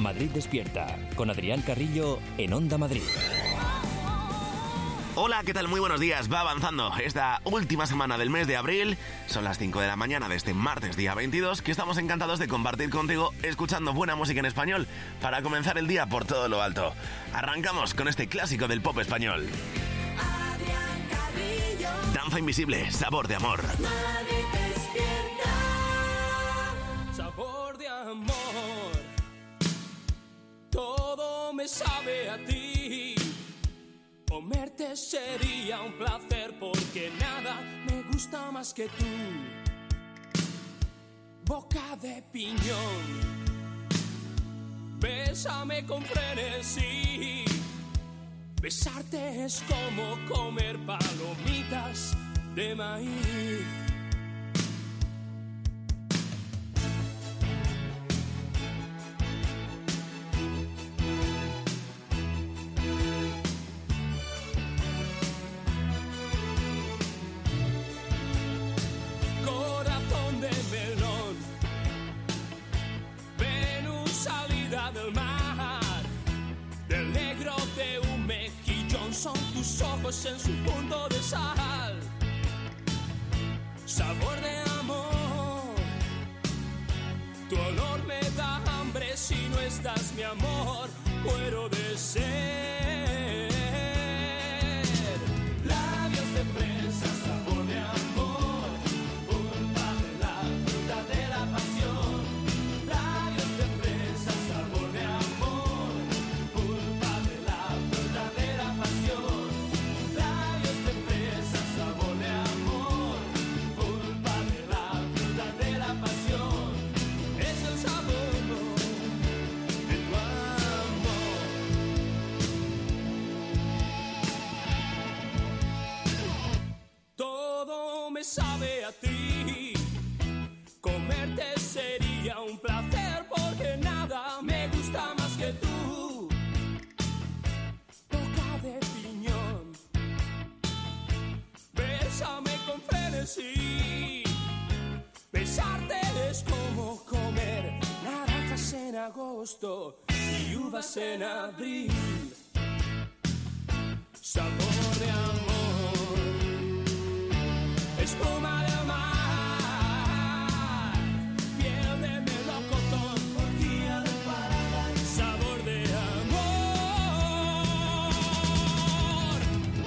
Madrid Despierta, con Adrián Carrillo en Onda Madrid. Hola, ¿qué tal? Muy buenos días. Va avanzando esta última semana del mes de abril. Son las 5 de la mañana de este martes, día 22, que estamos encantados de compartir contigo escuchando buena música en español para comenzar el día por todo lo alto. Arrancamos con este clásico del pop español. Danza Invisible, Sabor de Amor. Madrid Despierta. Sabor de amor. Todo me sabe a ti. Comerte sería un placer porque nada me gusta más que tú. Boca de piñón. Bésame con frenesí. Besarte es como comer palomitas de maíz. Corazón de melón, Venus salida del mar, del negro de un mejillón son tus ojos en su punto de sal. Sabor de amor, tu olor me da hambre si no estás, mi amor, muero de sed. Labios de fresa, sabor de amor, pulpa de la fruta de la pasión. Labios de fresa, sabor de amor, pulpa de la fruta de la pasión. Labios de fresa, sabor de amor, pulpa de la fruta de la pasión. Es el sabor de tu amor. Todo me sabe a ti. Comerte sería un placer porque nada me gusta más que tú. Boca de piñón. Bésame con frenesí. Besarte es como comer naranjas en agosto y uvas en abril. Sabor de amor, espuma del mar, piel de melocotón, orgía de paraíso. Sabor de amor.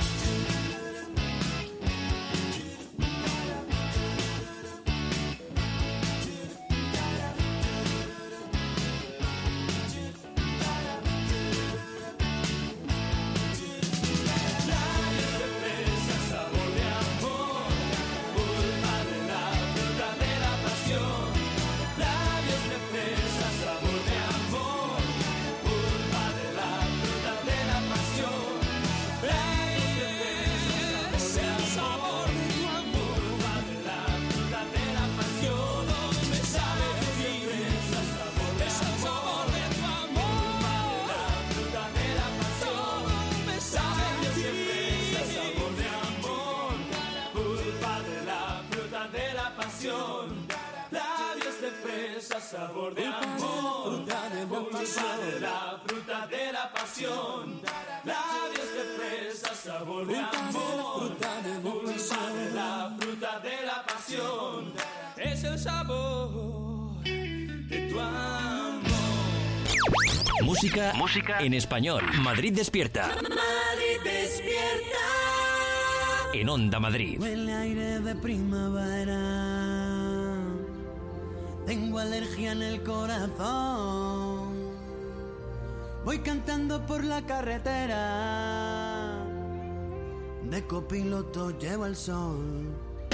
Labios de fresa, sabor de amor, pulpa de la fruta de la pasión. Labios de fresa, sabor de amor, pulpa de la fruta de la pasión. Labios de fresa, es el sabor de tu amor, pulpa de la fruta de la pasión. Todo me sabe a ti, es el sabor de tu amor, pulpa de la fruta de la pasión. Todo me sabe a ti, sabor de amor, pulpa de la fruta de la pasión. Labios de fresa, sabor de amor, pulpa de la fruta de la pasión. Labios de fresa, sabor de amor, pulpa de la fruta de la pasión. Es el sabor de tu amor. Música en español. Madrid Despierta, Madrid Despierta. en Onda Madrid. Huele aire de primavera. Tengo alergia en el corazón. Voy cantando por la carretera. De copiloto llevo el sol.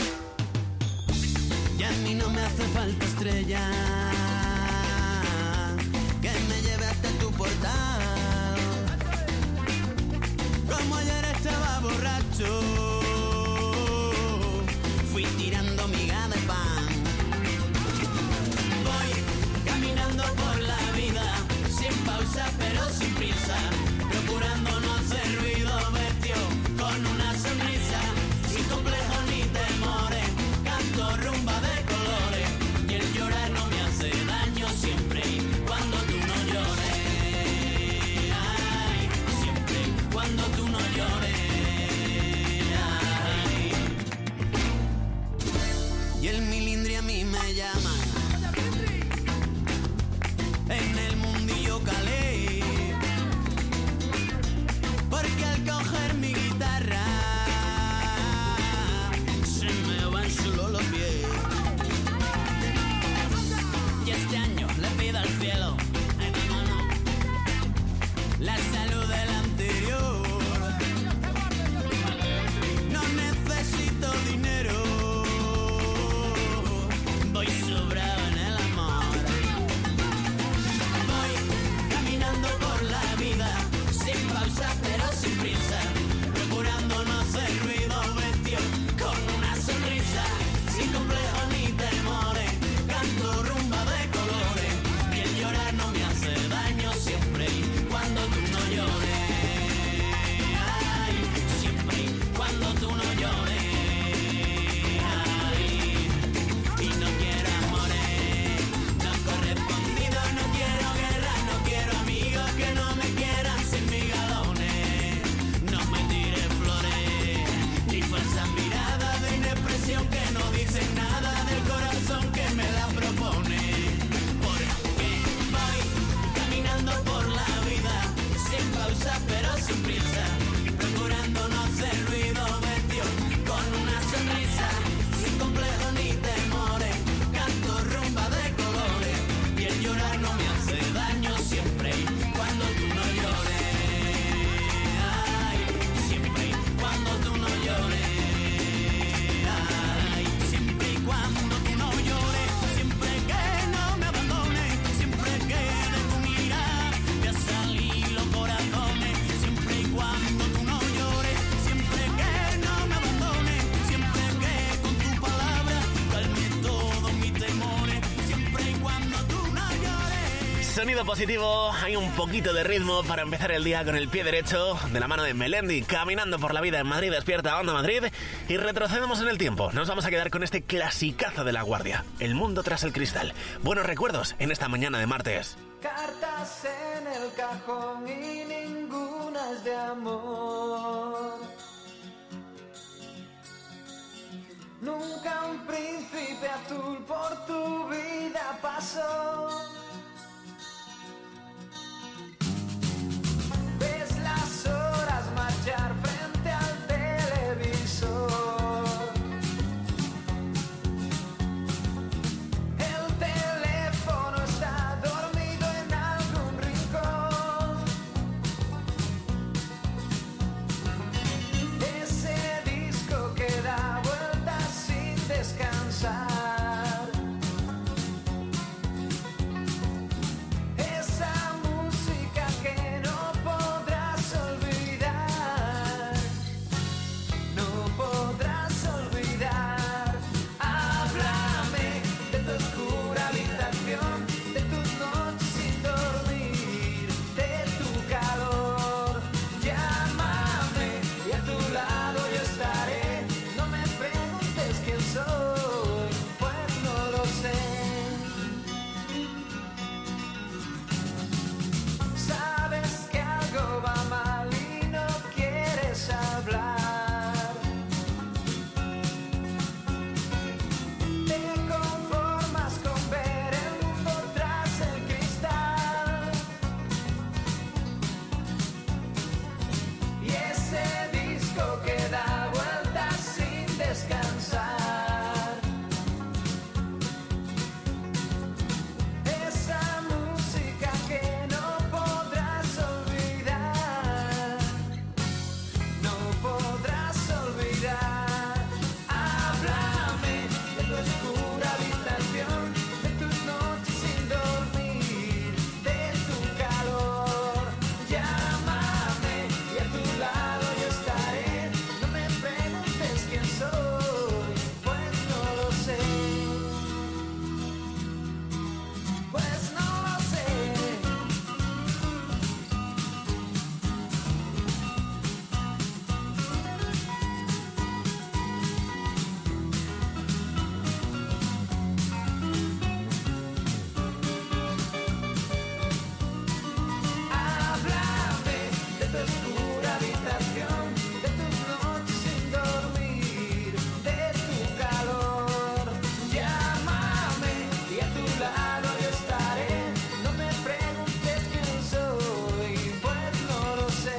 Y a mí no me hace falta estrella que me lleve hasta tu portal. Como ayer estaba borracho, fui tirando miga de pan. Voy caminando por la vida, sin pausa pero sin prisa, procurando no hacer ruido, vestido con una sonrisa, sin complejos ni temores, canto rumba de colores, y el llorar no me hace daño siempre y cuando tú no llores. sonido positivo, hay un poquito de ritmo para empezar el día con el pie derecho, de la mano de Melendi, caminando por la vida en Madrid Despierta, Onda Madrid, y retrocedemos en el tiempo. Nos vamos a quedar con este clasicazo de La Guardia, El mundo tras el cristal. Buenos recuerdos en esta mañana de martes. Cartas en el cajón y ninguna es de amor. Nunca un príncipe azul por tu vida pasó. Ves las horas marchar frente al televisor. El teléfono está dormido en algún rincón. Ese disco que da vueltas sin descansar. Esa música que no podrás olvidar. No podrás olvidar. Háblame de tu oscura habitación, de tus noches sin dormir, de tu calor. Llámame y a tu lado yo estaré. No me preguntes quién soy, pues no lo sé. Sabes que algo va mal y no quieres hablar. Te conformas con ver el mundo tras el cristal. Y ese disco que da vueltas sin descansar. Esa música que no podrás olvidar. No podrás olvidar. Háblame de tu oscura habitación, de tus noches sin dormir, de tu calor. Llámame y a tu lado yo estaré. No me preguntes quién soy, pues no lo sé. Pues no lo sé. Háblame de tu oscura habitación, de tus noches sin dormir, de tu calor. Llámame y a tu lado yo estaré. No me preguntes quién soy, pues no lo sé.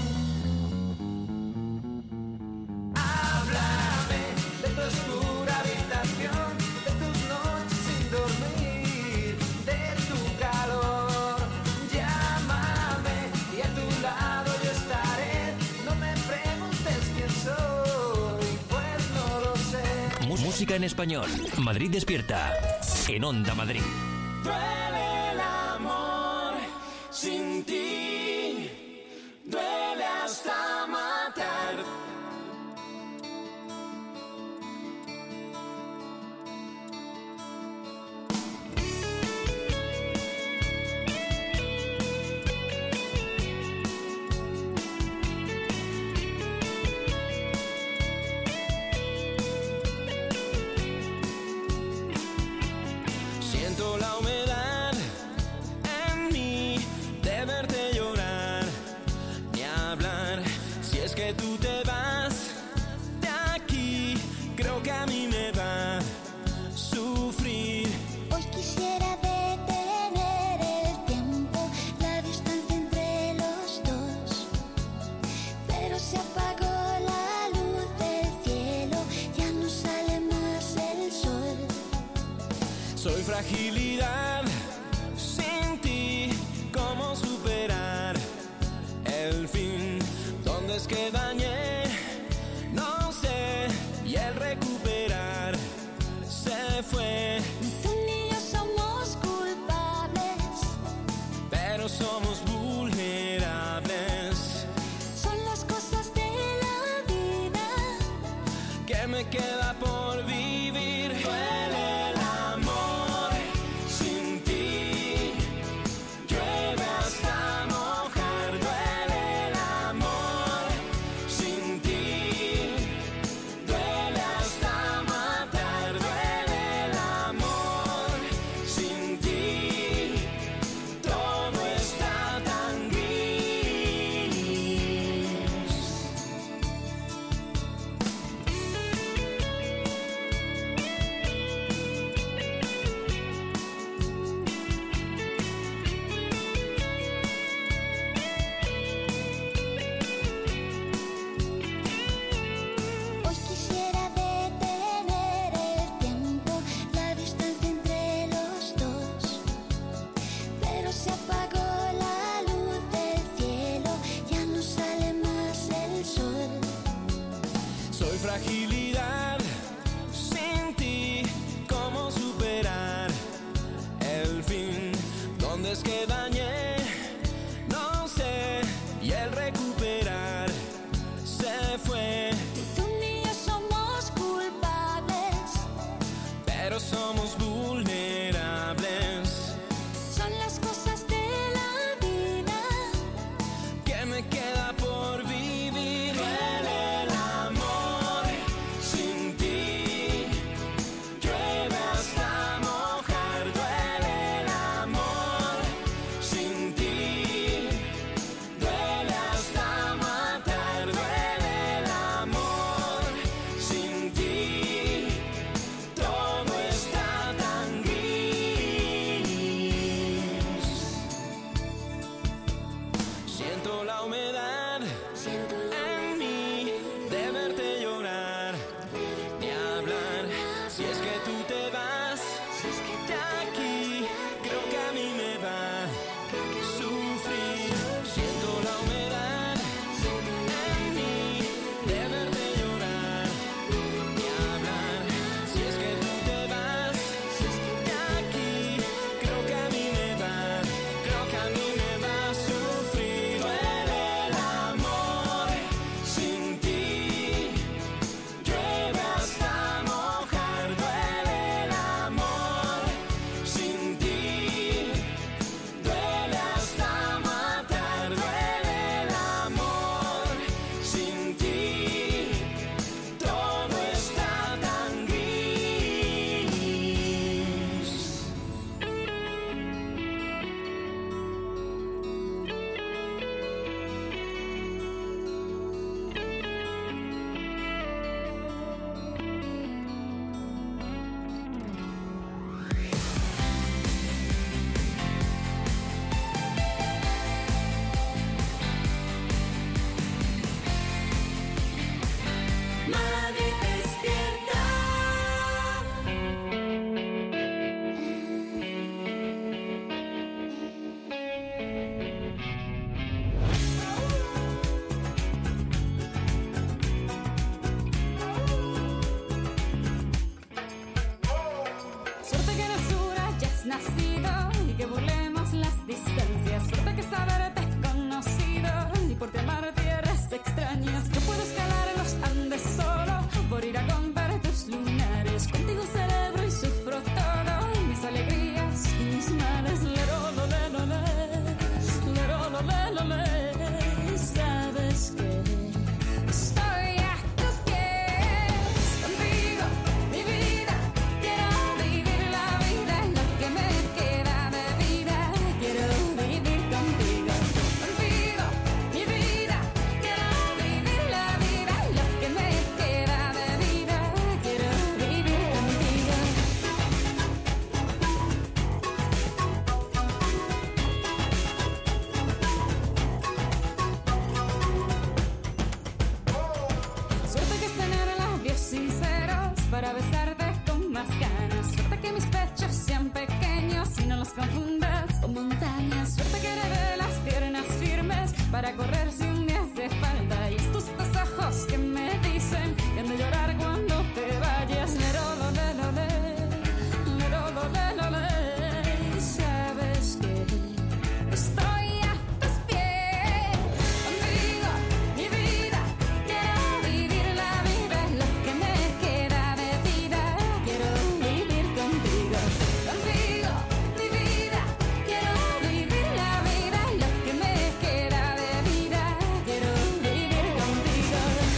Háblame de tu oscura habitación, de tus noches sin dormir, de tu calor. Llámame y a tu lado yo estaré. No me preguntes quién soy, pues no lo sé. Música en español. Madrid Despierta. En Onda Madrid. Duele el amor sin ti, duele hasta matar. Siento la humedad en mí de verte llorar, ni hablar. Si es que tú te vas de aquí, creo que a mí me va a sufrir. Hoy quisiera detener el tiempo, la distancia entre los dos, pero se apagó la luz del cielo, ya no sale más el sol. Soy fragilidad sin ti, ¿cómo superar el fin? ¿Dónde es que dañé? No sé, y el recuperar se fue. Tú ni yo somos culpables, Pero somos vulnerables. son las cosas de la vida. ¿Qué me queda por vivir? Duele el amor sin ti, de aquí creo que a mí me va a sufrir. Siento la humedad en mí de verte llorar y hablar. Si es que tú te vas de aquí, creo que a mí me va a sufrir. Duele el amor sin ti, llueve hasta mojar. Duele el amor sin ti, duele hasta matar. Duele el amor sin ti, todo está tan gris. Madrid despierta. Suerte que en el sur hayas nacido y que burlemos las distancias. Suerte que saberte es conocido y por ti amar tierras extrañas. Yo puedo escalar en los Andes solo por ir a comprar tus lunares. Contigo celebro y sufro todo, mis alegrías y mis males. Lerolo, lelole, lerolo, lelole. Sabes que estoy a tus pies. Contigo, mi vida, quiero vivir la vida, es lo que me queda de vida. Quiero vivir contigo. Contigo, mi vida, quiero vivir la vida, es lo que me queda de vida. Quiero vivir contigo. Suerte que es tener labios sinceros para besarte con más ganas. Suerte que mis pechos sean pequeños y no los confundas con montañas. Suerte que heredé las piernas firmes para correr si un día hace falta. Y estos dos ojos que me dicen que han de llorar cuando te vayas. Lerolo, lelole, lerolo, lelole. Sabes que estoy a tus pies. Contigo, mi vida, quiero vivir la vida, es lo que me queda de vida. Quiero vivir contigo. Contigo, mi vida, quiero vivir la vida, es lo que me queda de vida. Quiero vivir contigo.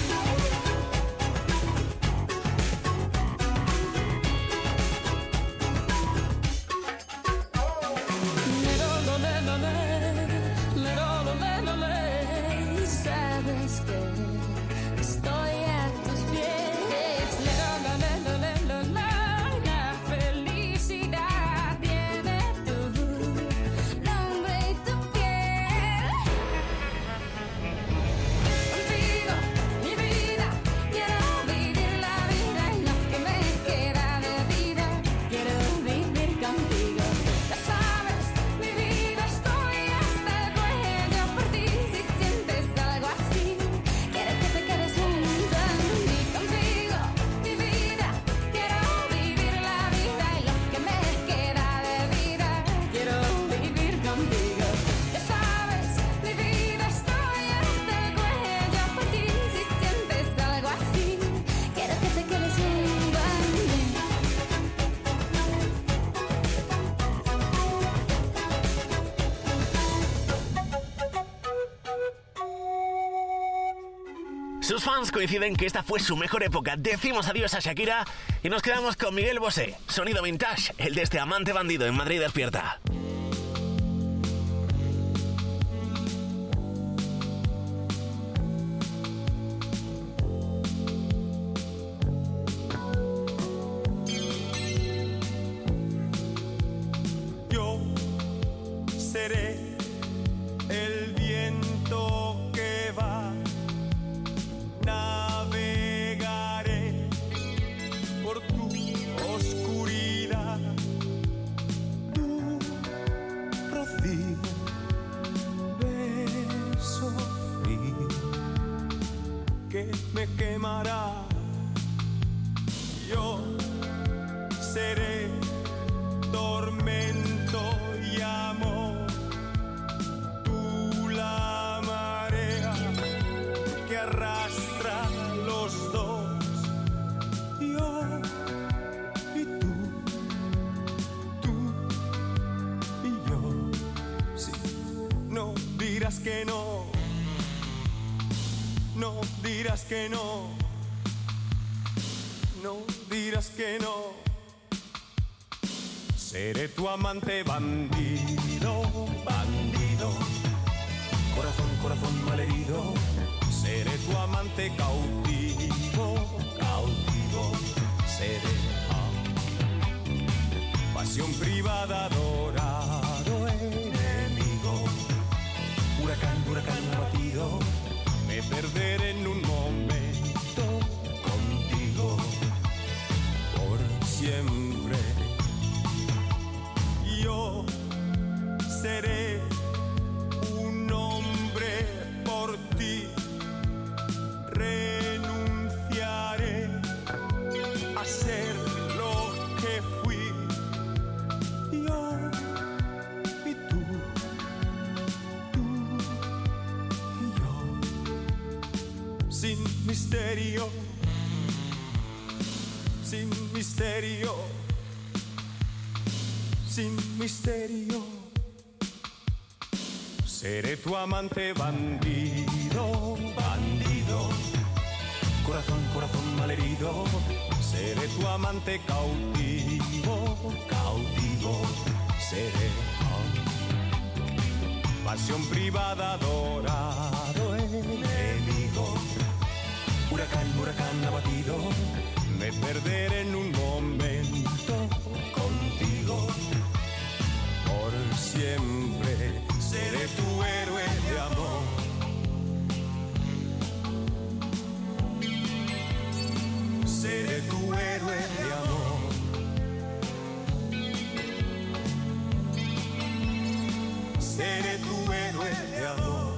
Lerolo, lelole, lerolo, lelole. Sabes que estoy a tus pies. Lerolo, lelole, lelole. La felicidad tiene tu nombre y tu piel. Contigo, mi vida, quiero vivir la vida, es lo que me queda de vida. Quiero vivir contigo. Ya sabes, mi vida, estoy hasta el cuello por ti. Si sientes algo así, quiero que te quedes junto a mí. Contigo, mi vida, quiero vivir la vida, es lo que me queda de vida. Quiero vivir contigo. Ya sabes, mi vida, estoy hasta el cuello por ti. Si sientes algo así, quiero que te quedes junto a mí. Sus fans coinciden que esta fue su mejor época. Decimos adiós a Shakira y nos quedamos con Miguel Bosé. Sonido vintage, el de este amante bandido en Madrid despierta. Yo seré el viento que va, navegaré por tu oscuridad amará. Yo seré tormento y amor, tú la marea que arrastra los dos. Yo y tú y yo. Sí, no dirás que no, no dirás que no, no dirás que no. Seré tu amante bandido, bandido, corazón, corazón malherido. Seré tu amante cautivo, cautivo. Seré pasión privada, adorado enemigo. Huracán, huracán abatido. Me perderé en un momento contigo por siempre. Yo seré un hombre por ti. Renunciaré a ser lo que fui. Yo y tú y yo. Sin misterio, sin misterio, sin misterio. Seré tu amante bandido, bandido, corazón, corazón malherido. Seré tu amante cautivo, cautivo. Seré pasión privada, adorado enemigo. Huracán, huracán abatido. Me perderé en un momento contigo por siempre. Seré tu héroe de amor. Seré tu héroe de amor. Seré tu héroe de amor.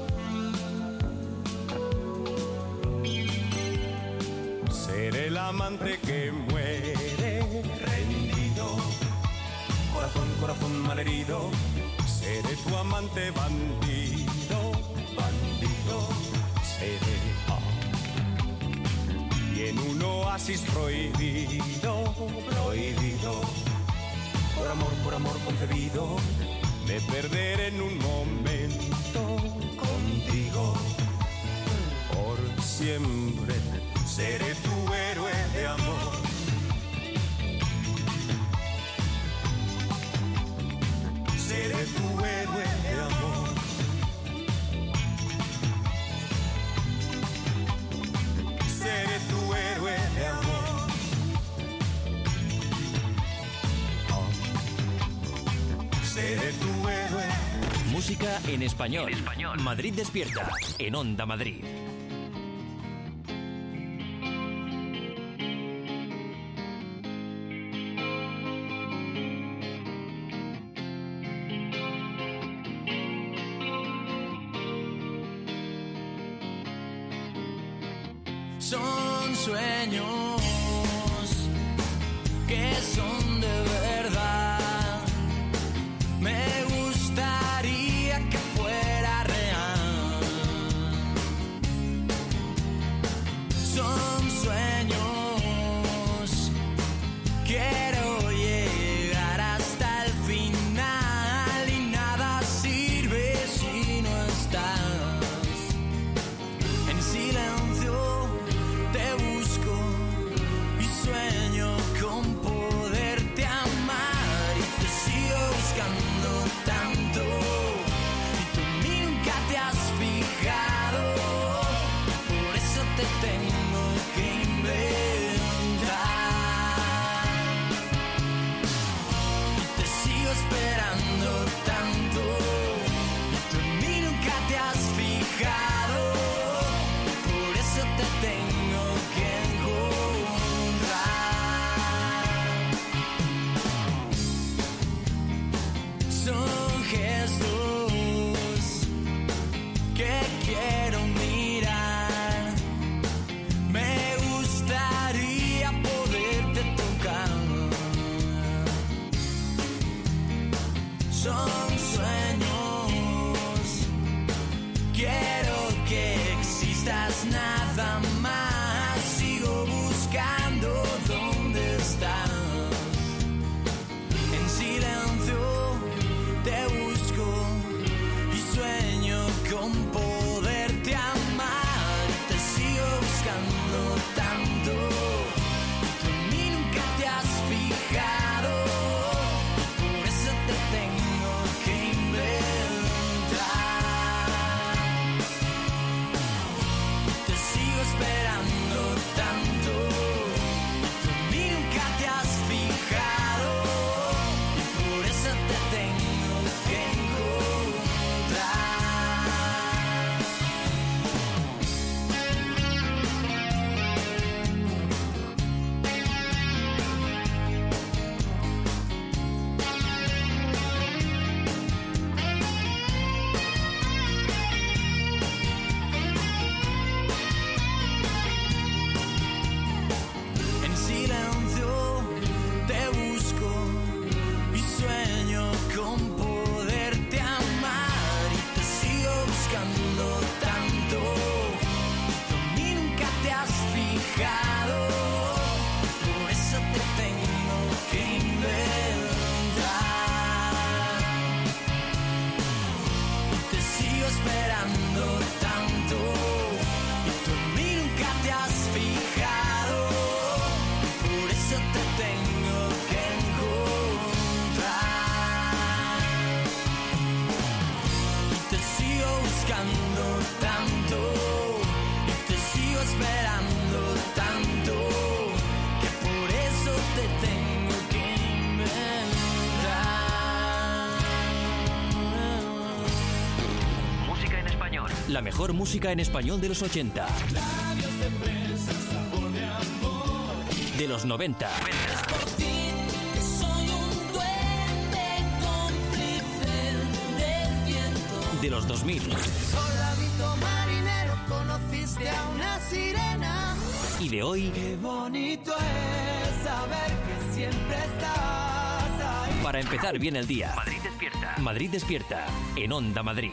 Seré el amante que muere rendido. Corazón, corazón malherido. Seré tu amante bandido, bandido. Seré y en un oasis prohibido, prohibido. Por amor concebido. Me perderé en un momento contigo por siempre. Seré tu héroe de amor. Seré tu héroe de amor. Seré tu héroe de amor. Seré tu héroe. Música en español. Madrid despierta. En Onda Madrid. Son sueños que son de verdad. Me gustaría que fuera real. Son sueños, quiero llegar hasta el final y nada sirve si no estás. En silencio te busco y sueño con poderte amar y te sigo buscando tanto y tú nunca te has fijado, por eso te tengo que inventar y te sigo esperando tanto y tú nunca te has fijado, por eso te tengo que encontrar. Son gestos que quiero mirar. Me son sueños. Quiero que existas nada más. Sigo buscando dónde estás. En silencio te busco y sueño con poderte amar. Te sigo buscando tanto. Tú en mí nunca te has fijado. Por eso te tengo que inventar. Te sigo esperando tanto. Tú en mí nunca te has fijado. Por eso te tengo que en silencio te busco y sueño con poderte amar. Y te sigo buscando tanto. Tú en mí nunca te has fijado. Por eso te tengo que inventar. Y te sigo esperando tanto. Y tú en mí nunca te has fijado. Por eso te tengo que encontrar. Y te sigo buscando tanto. Y te sigo esperando tanto. Que por eso te tengo que inventar. Música en español. La mejor música en español de los 80. De los 90. Soy un duende cómplice del viento. De los 2000. Soldadito marinero, conociste a una sirena. Y de hoy. Qué bonito es saber que siempre estás ahí. Para empezar bien el día. Madrid despierta. Madrid despierta. En Onda Madrid.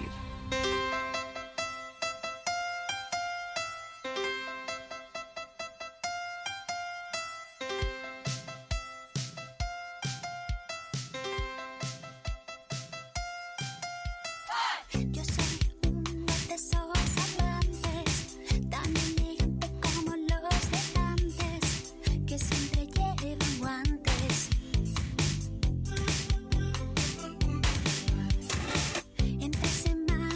Yo soy una de esos amantes, tan elegante como los de antes, que siempre llevan guantes. Entre semana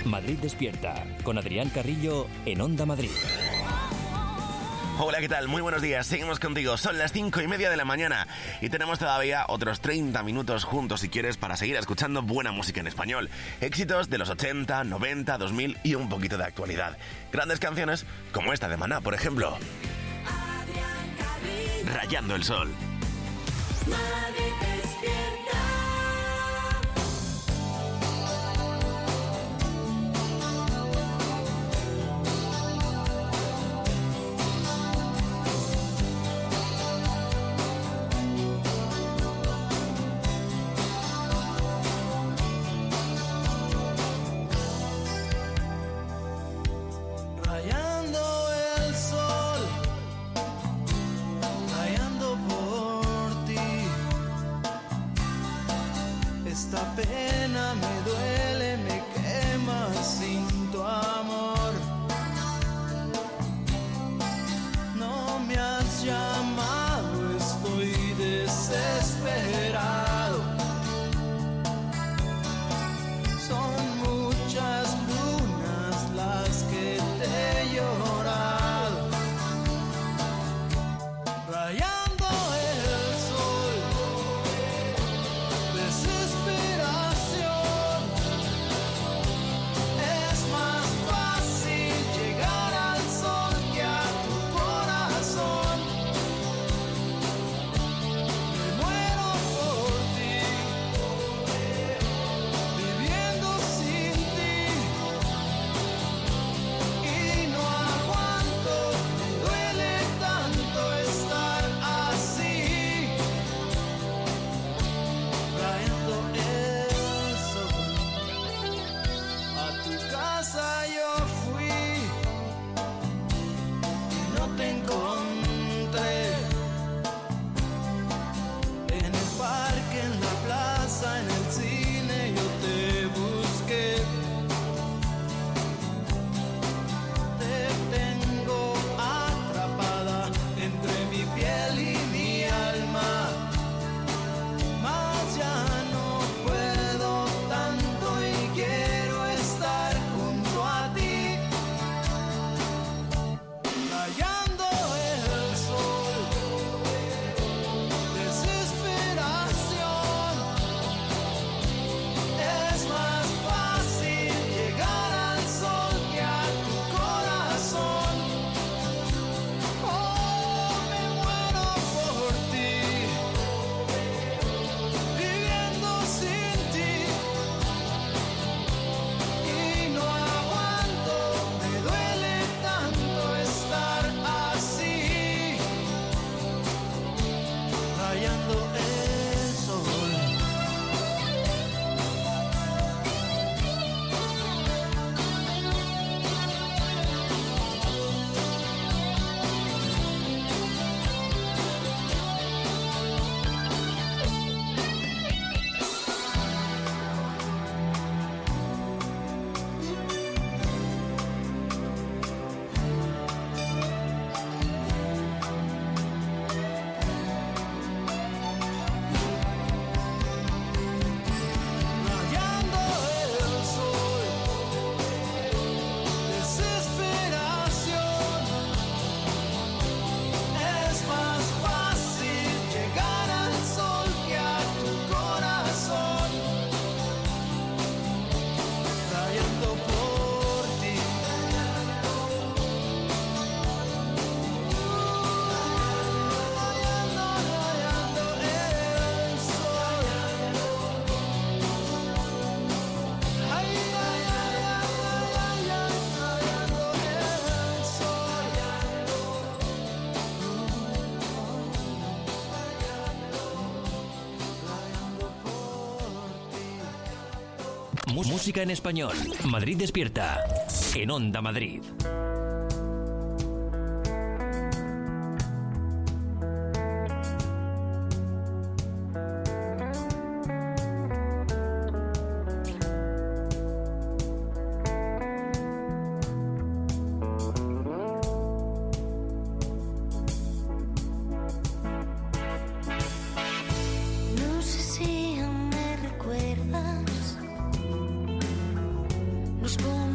Madrid Despierta, con Adrián Carrillo en Onda Madrid. Hola, ¿qué tal? Muy buenos días, seguimos contigo. Son las 5:30 de la mañana y tenemos todavía otros 30 minutos juntos, si quieres, para seguir escuchando buena música en español. Éxitos de los 80, 90, 2000 y un poquito de actualidad. Grandes canciones como esta de Maná, por ejemplo. Rayando el sol. Madrid Despierta. Rayando el sol, rayando por ti. Esta pena me duele, me quema sin tu amor. No me has llamado, estoy desesperado. Son muchas lunas las que te he llorado. Rayando el sol, desesperación. Es más fácil llegar al sol que a tu corazón. Me muero por ti, viviendo sin ti. Y no aguanto, me duele tanto estar así. Rayando el sol, a tu casa yo fui y no te encontré. En el parque, en la plaza, en el cine yo te busqué. Te tengo atrapada entre mi piel y mi alma. Mas ya no puedo tanto y quiero estar junto a ti. Rayando el sol, desesperación. Es más fácil llegar al sol que a tu corazón. Oh, me muero por ti, viviendo sin ti. Y no aguanto, me duele tanto estar así. Rayando el sol. Rayando el sol, desesperación. Es más fácil llegar al sol que a tu corazón. Rayando por ti. Rayando el sol. Ay, ay, ay, ay, ay, ay, rayando el sol. Rayando por ti. Música en español. Madrid Despierta, en Onda Madrid. No sé si aún me recuerdas. Nos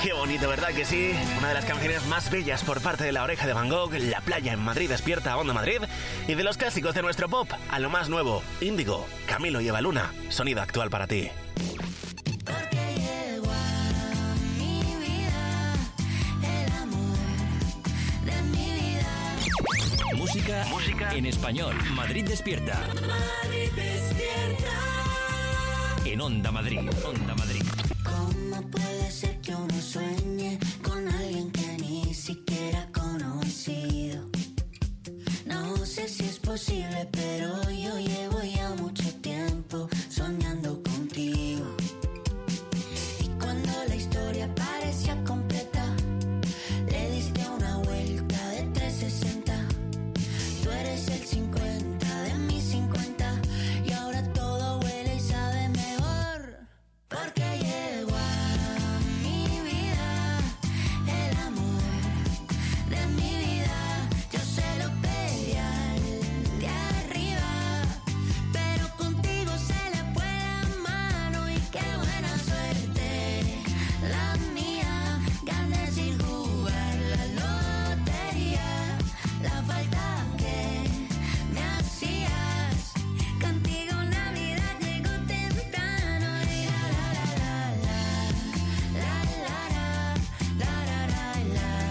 Qué bonito, ¿verdad que sí? Una de las canciones más bellas por parte de La Oreja de Van Gogh, La Playa en Madrid despierta Onda Madrid, y de los clásicos de nuestro pop a lo más nuevo, Índigo, Camilo y Eva Luna, sonido actual para ti. Porque llegó a mi vida el amor de mi vida. Música en español. Madrid despierta. Madrid despierta. En Onda Madrid. Onda Madrid. ¿Cómo puede ser que uno sueñe con alguien que ni siquiera ha conocido? No sé si es posible, pero yo llevo ya mucho tiempo soñando contigo. Y cuando la historia parecía completa, le diste una vuelta de 360. Tú eres el 50 de mis 50 y ahora todo huele y sabe mejor. Porque llegó a mi vida el amor de mi vida. Yo se lo pedí al de arriba, pero contigo se le fue la mano y qué buena suerte la mía. Gané sin jugar la lotería, la falta que me hacías. Contigo Navidad llegó temprano y la la la la la la la la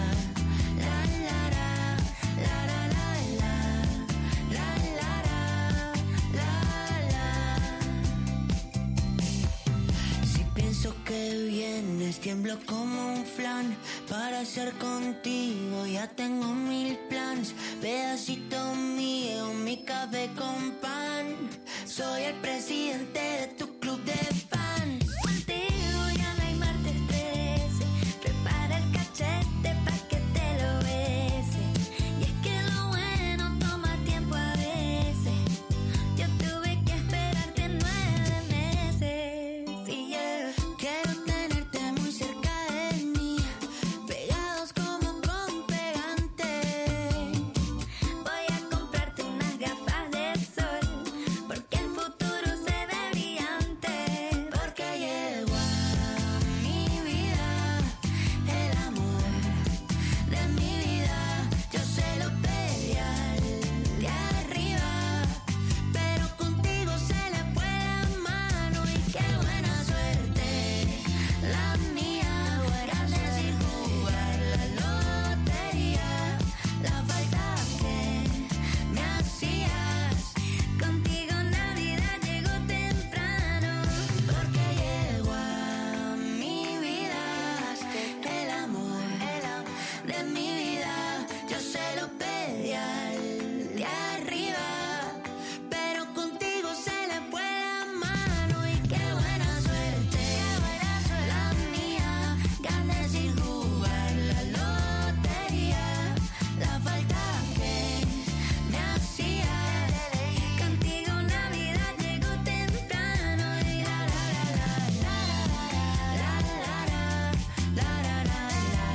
la. Si pienso que vienes tiemblo como un flan. Para ser contigo ya tengo 1000 planes. Pedacito mío, mi café con pan. Soy el presidente de tu club de fans. Contigo ya no hay martes 13. Prepara el cachete pa' que te lo bese. Y es que lo bueno toma tiempo a veces. Yo tuve que esperarte 9 meses. Y yo quiero tenerte muy cerca de mí, pegados como con pegante. Voy a comprarte unas gafas de sol, porque el futuro se ve brillante. Porque llegó a mi vida el amor de mi vida. Yo se lo pedí al de arriba, pero contigo se le fue la mano y qué buena suerte la mía. Gané sin jugar la lotería, la falta que me hacías. Contigo Navidad llegó temprano, porque llegó a mi vida el amor de mi vida. Yo se lo pedí al de arriba, pero contigo se le fue la mano y qué buena suerte la mía. Gané sin jugar la lotería, la falta que me hacías. Contigo Navidad llegó temprano y la la la la la la la la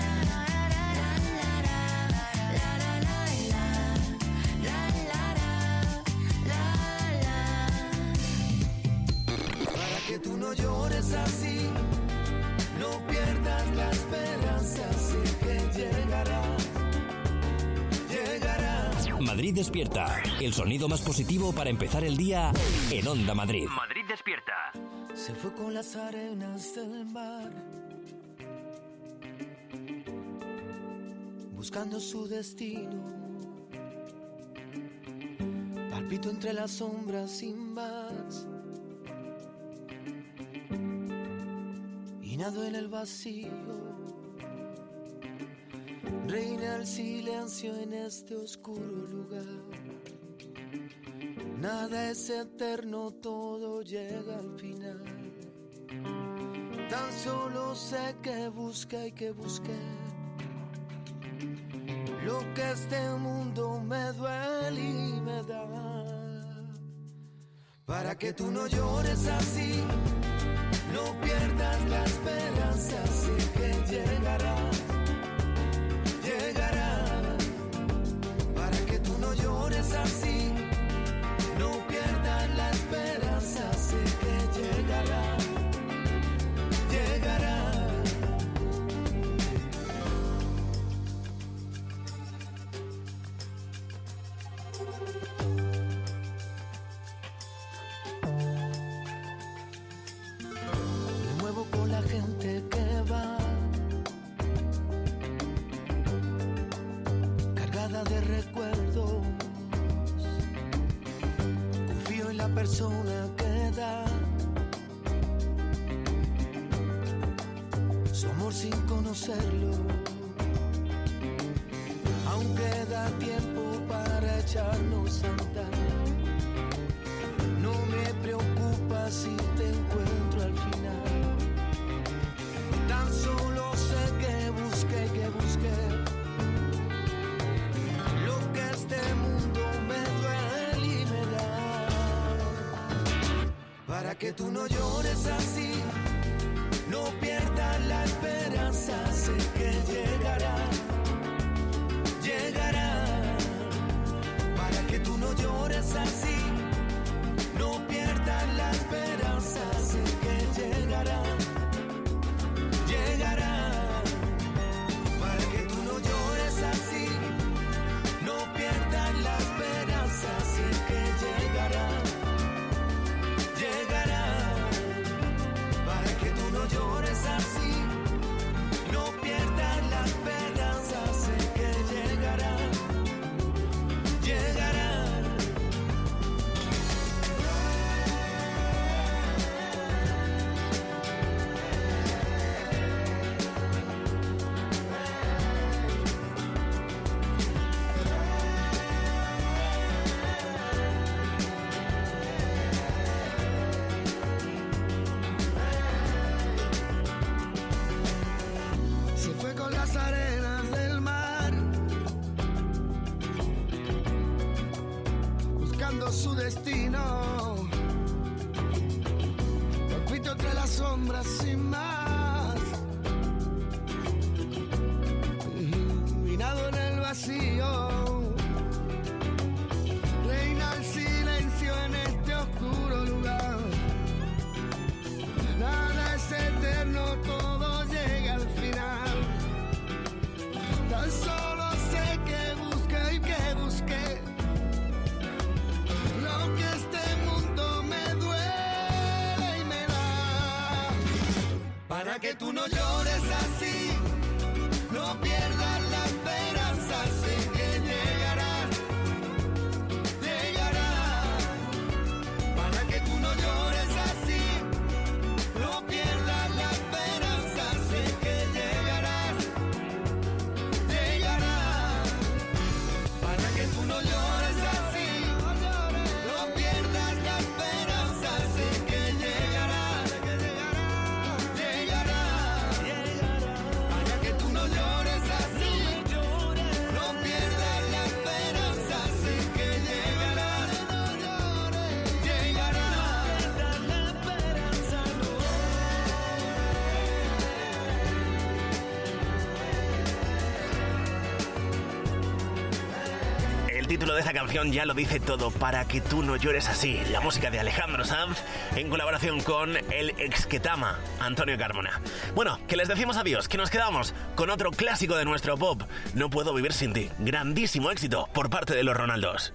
Para que tú no llores así, no pierdas la esperanza, sé que llegará, llegará. Madrid despierta. El sonido más positivo para empezar el día en Onda Madrid. Madrid despierta. Se fue con las arenas del mar, buscando su destino. Palpito entre las sombras sin más, y nado en el vacío. Reina el silencio en este oscuro lugar. Nada es eterno, todo llega al final. Tan solo sé que busqué y que busqué lo que este mundo me duele y me da. Para que tú no llores así, no pierdas la esperanza, sé que llegará, llegará. Para que tú no llores así, no pierdas la esperanza, sé que llegará, llegará. la persona que da su amor sin conocerlo. Aún queda tiempo para echarnos a andar. No me preocupa si te encuentro al final. Tan solo sé que busqué lo que este mundo me duele y me da. Para que tú no llores así, no pierdas la esperanza, sé que llegará. Para que tú no llores así, no pierdas la esperanza, sé que llegará. Para que tú no llores así, no pierdas la esperanza, sé que llegará. Para que tú no llores así, no pierdas la esperanza, sé que llegará. Se fue con las arenas del mar, buscando su destino, oculto entre las sombras sin más, minado en el vacío, reina el silencio en este oscuro lugar. Nada es eterno, todo llega al final. Tan solo sé que busqué lo que este mundo me duele y me da. Para que tú no llores así, no pierdas la esperanza, sé que llegará. Para que tú no llores así, no pierdas la esperanza, sé que llegará. Para que tú no llores así, no pierdas la esperanza, sé que llegará. Para que tú no llores así, no pierdas la esperanza, sé que llegará. El título de esta canción ya lo dice todo, Para que tú no llores así. La música de Alejandro Sanz en colaboración con el exquetama Antonio Carmona. Bueno, que les decimos adiós, que nos quedamos con otro clásico de nuestro pop, No puedo vivir sin ti. Grandísimo éxito por parte de los Ronaldos.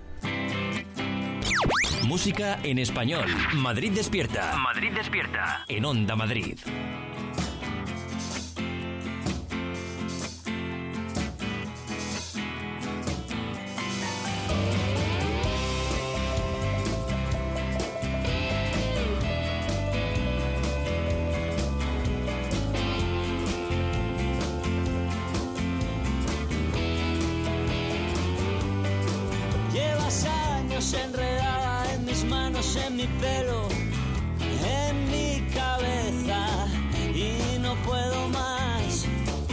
Música en español. Madrid despierta. Madrid despierta. En Onda Madrid. Llevas años enredada en mis manos, en mi pelo, en mi cabeza, y no puedo más,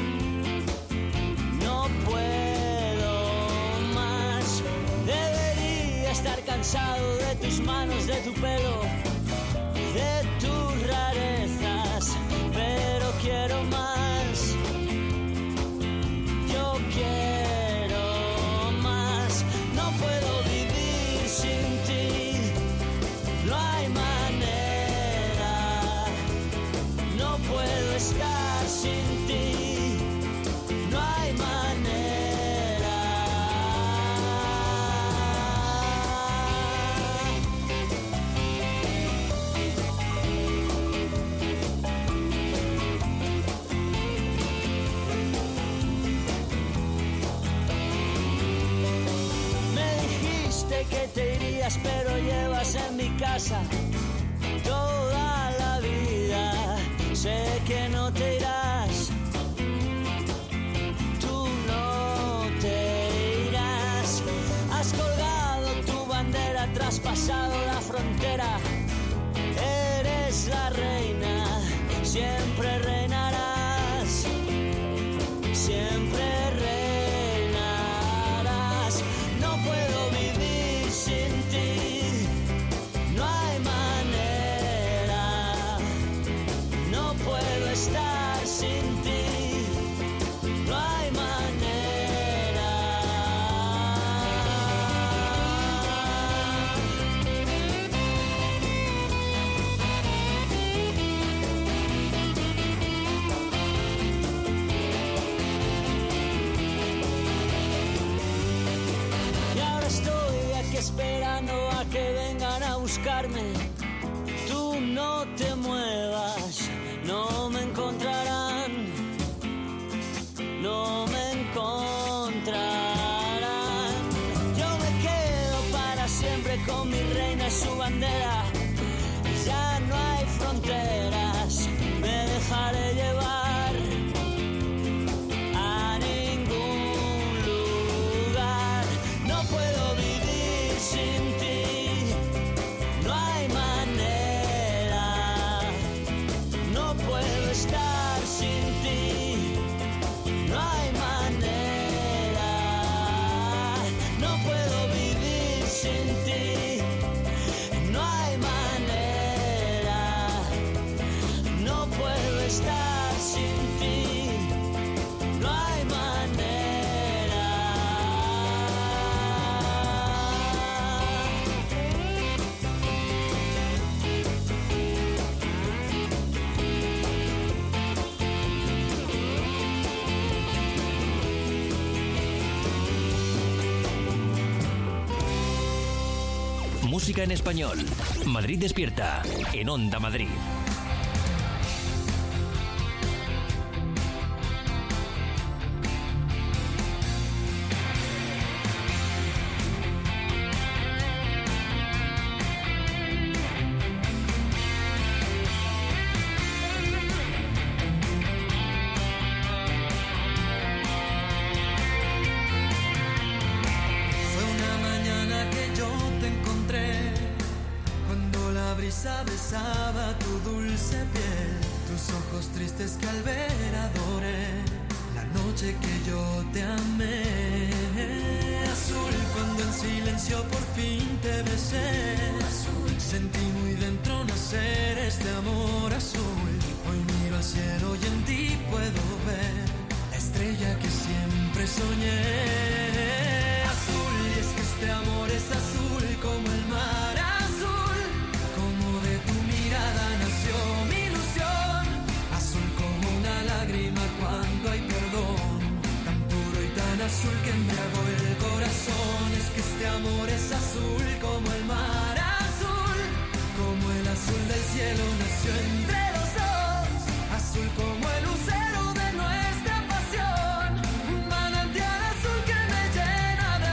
no puedo más. Debería estar cansado de tus manos, de tu pelo, de tus rarezas, pero quiero más, yo quiero más. No puedo vivir sin ti, no hay manera. No puedo estar sin ti, no hay manera. Me dijiste que te irías, pero llevas en mi casa toda la vida. Sé que no te irás, tú no te irás. Has colgado tu bandera, traspasado la frontera. Eres la reina, siempre reinarás, siempre reinarás. No puedo vivir sin ti, no hay manera. No puedo estar sin ti, no hay manera. Y ahora estoy aquí esperando a que vengan a buscarme. Tú no te muevas, no me encontrarán, no me encontrarán. Yo me quedo para siempre con mi reina y su bandera. Ya no hay fronteras, me dejaré llevar a ningún lugar. No puedo vivir sin ti, no hay manera. No puedo estar sin ti, no hay manera. No puedo vivir sin ti, no hay manera. No puedo estar sin ti, no hay manera. Música en español. Madrid despierta. En Onda Madrid. Fue una mañana que yo te encontré, cuando la brisa besaba tu dulce piel, tus ojos tristes que al ver adoré, la noche que yo te amé. Azul, cuando en silencio por fin te besé, azul, sentí muy dentro nacer este amor azul. Hoy miro al cielo y en ti puedo ver la estrella que siempre soñé. Azul, y es que este amor es azul como el mar azul, como de tu mirada nació mi ilusión. Azul como una lágrima cuando hay perdón, tan puro y tan azul que embriagó el corazón. Es que este amor es azul como el mar azul, como el azul del cielo nació entre los dos. Azul como el lucero de nuestra pasión, un manantial azul que me llena de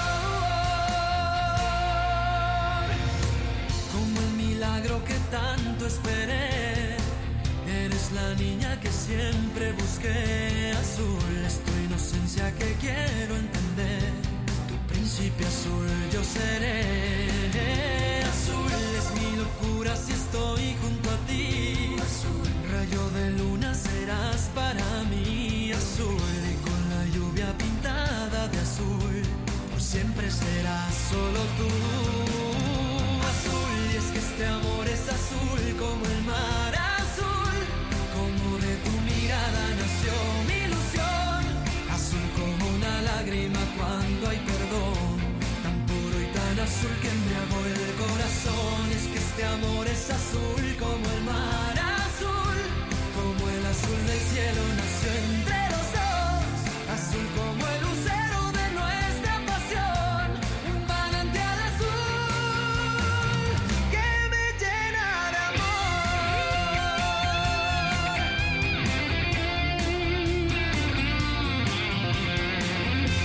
amor. Como el milagro que tanto esperé, eres la niña que siempre busqué. Azul es tu inocencia que quiero entender, tu príncipe azul yo seré. Azul es mi locura si estoy junto a ti. Azul, rayo de luna serás para mí. Azul, y con la lluvia pintada de azul, por siempre serás solo tú. Azul, y es que este amor es azul como el mar azul, como de tu mirada nació mi ilusión. Azul como una lágrima cuando hay perdón, tan puro y tan azul que embriagó el corazón. Es que este amor es azul como el mar azul, como el azul del cielo nació entre los dos. Azul como el lucero de nuestra pasión, un manantial azul que me llena de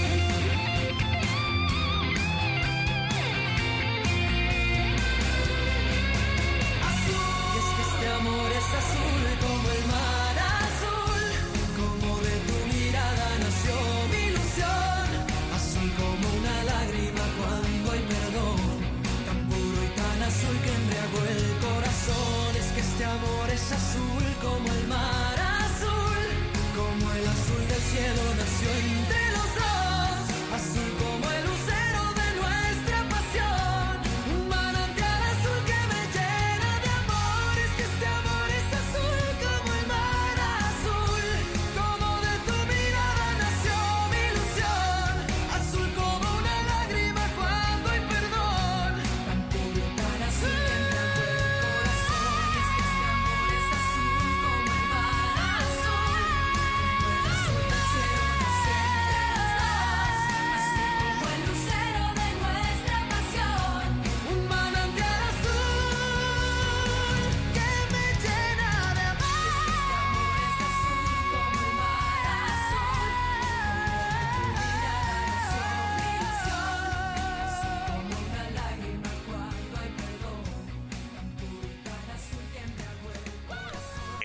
amor.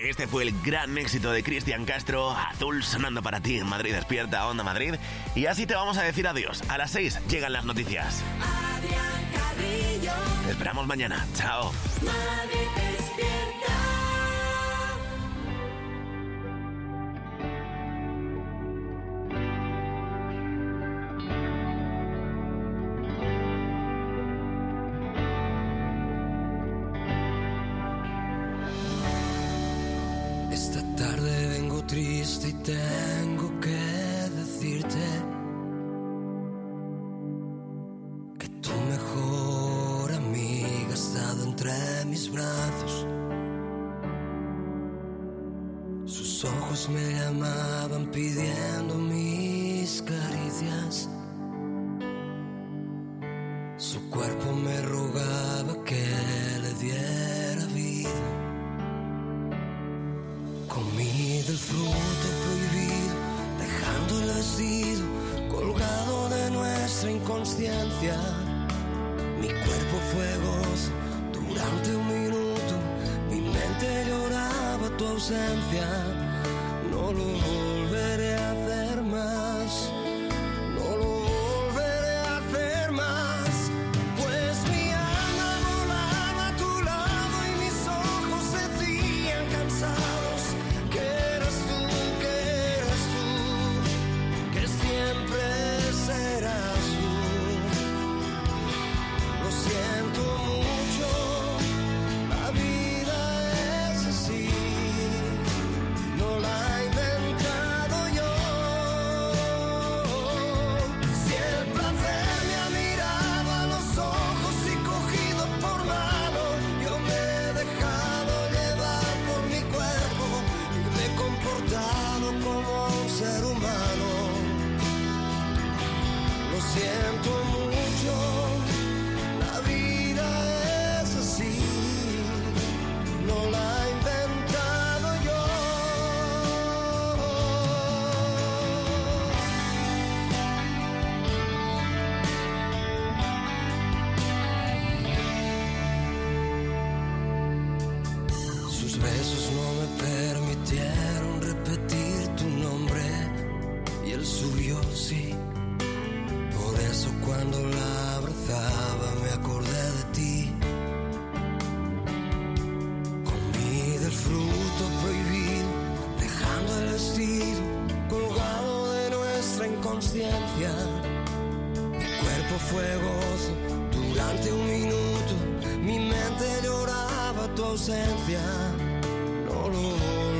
Este fue el gran éxito de Cristian Castro, Azul, sonando para ti en Madrid Despierta, Onda Madrid. Y así te vamos a decir adiós. A las 6 llegan las noticias. Adrián Carrillo. Te esperamos mañana. Chao. Madrid Despierta. Esta tarde vengo triste y tengo que decirte que tu mejor amiga ha estado entre mis brazos. Sus ojos me llamaban pidiendo mis caricias. Su cuerpo me rogaba que le diera vida. Comí del fruto prohibido, dejando el vestido colgado de nuestra inconsciencia. Mi cuerpo fue gozo durante un minuto, mi mente lloraba tu ausencia. No lo volveré a hacer más, no lo volveré a hacer más. Pues mi alma volaba a tu lado y mis ojos decían cansados que eras tú, que siempre serás tú. Lo siento mucho, la vida es así, no la he inventado yo. Si el placer me ha mirado a los ojos y cogido por mano, yo me he dejado llevar por mi cuerpo y me he comportado como un ser humano. Lo siento mucho, la vida es así, no la he inventado yo. Sus besos no me permitieron repetir tu nombre y el suyo sí. Por eso cuando la abrazaba me acordé de ti. Comí del fruto prohibido, dejando el vestido colgado de nuestra inconsciencia. Mi cuerpo fue gozo durante un minuto, mi mente lloraba tu ausencia. No lo